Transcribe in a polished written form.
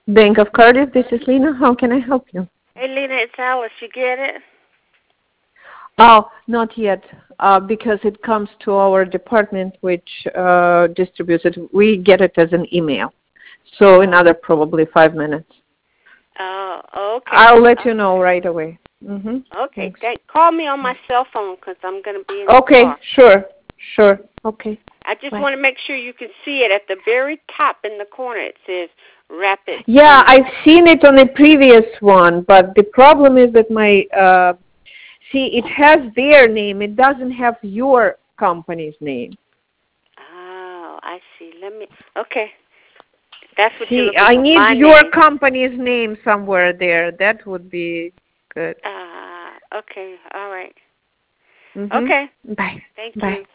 Bank of Cardiff, this is Lena. How can I help you? Hey, Lena, it's Alice. You get it? Oh, not yet, because it comes to our department, which distributes it. We get it as an email. So another probably 5 minutes. Oh, okay. I'll let you know right away. Okay, Thanks. call me on my cell phone because I'm going to be in the Okay, car. sure. Okay. I just Bye. want to make sure you can see it at the very top in the corner. It says Rapid. Yeah, I've seen it on the previous one, but the problem is that my, see, it has their name. It doesn't have your company's name. Oh, I see. Okay. That's what you're See, looking I for, my need your name. company's name somewhere there. That would be good. Okay, all right. Mhm. Okay, Bye. thank Bye. you.